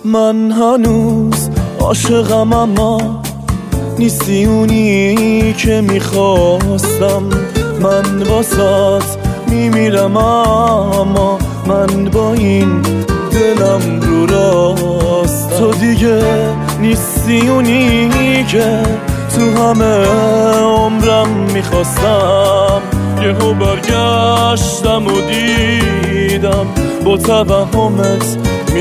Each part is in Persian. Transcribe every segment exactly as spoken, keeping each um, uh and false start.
من هنوز عاشقم اما نیستی اونی که میخواستم. من واسات میمیرم اما من با این دلم رو راست. تو دیگه نیستی اونی که تو همه عمرم میخواستم. یهو برگشتم و دیدم با توهمت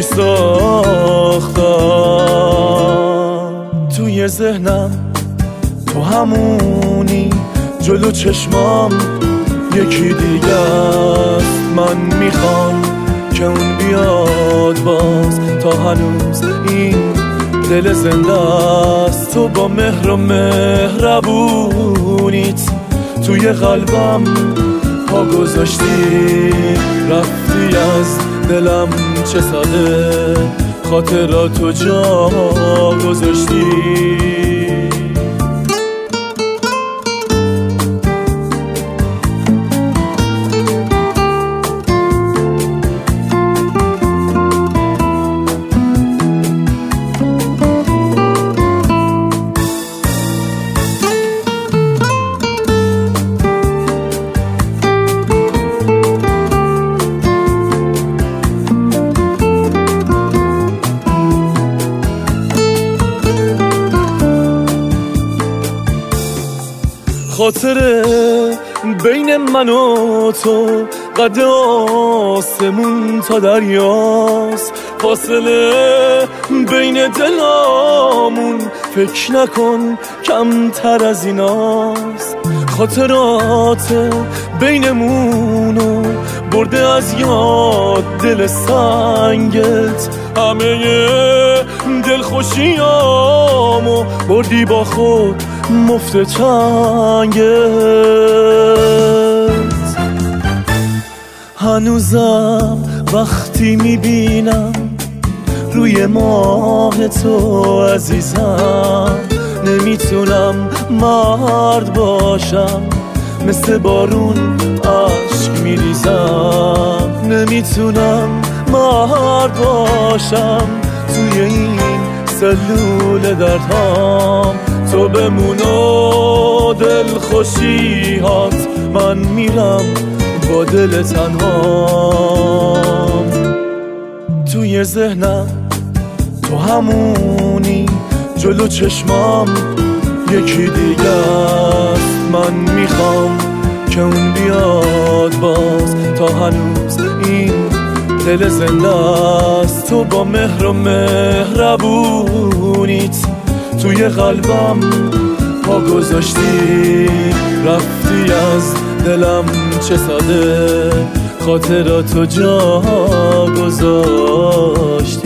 میساختم. توی ذهنم تو همونی، جلو چشمام یکی دیگه است. من میخوام که اون بیاد باز، تا هنوز این دل زنده است. تو با مهر و مهربونیت توی قلبم پا گذاشتی، رفتی از دلم چه ساده خاطراتو جا گذاشتی. خاطره بین من و تو قد آسمون تا دریاست. فاصله بین دلامون فکر نکن کمتر از ایناست. خاطرات بینمونو برده از یاد دل سنگت. همه دلخوشیامو بردی با خود مفت چنگت. هنوزم وقتی میبینم روی ماه تو عزیزم، نمیتونم مرد باشم، مثل بارون عشق میریزم. نمیتونم مرد باشم توی این سلول دردهام. تو بمون و دل خوشیات، من میرم با دل تنهام. توی ذهنم تو همونی، جلو چشمام یکی دیگه است. من میخوام که اون بیاد باز، تا هنوز این دل زنده است. تو با مهر و مهربونیت توی قلبم پا گذاشتی، رفتی از دلم چه ساده خاطراتو جا گذاشتی.